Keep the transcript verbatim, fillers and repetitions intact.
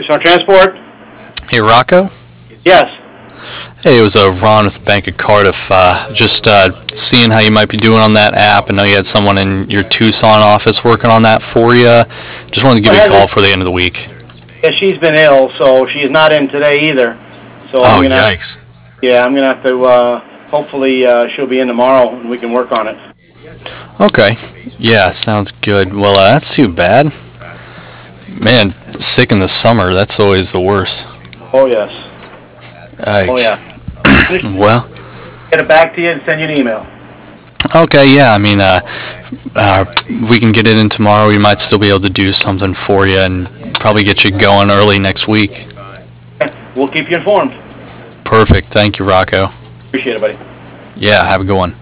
Smart Transport. Hey, Rocco. Yes. Hey, it was uh, Ron with the Bank of Cardiff. Uh, just uh, seeing how you might be doing on that app. I know you had someone in your Tucson office working on that for you. Just wanted to give you a call for the end of the week. Yeah, she's been ill, so she's not in today either. So oh, I'm gonna yikes. Have, yeah, I'm going to have to, uh, hopefully uh, she'll be in tomorrow and we can work on it. Okay. Yeah, sounds good. Well, uh, that's too bad. Man, sick in the summer, that's always the worst. Oh, yes. Uh, oh, yeah. Well. Get it back to you and send you an email. Okay, yeah, I mean, uh, uh, we can get it in tomorrow. We might still be able to do something for you and probably get you going early next week. We'll keep you informed. Perfect. Thank you, Rocco. Appreciate it, buddy. Yeah, have a good one.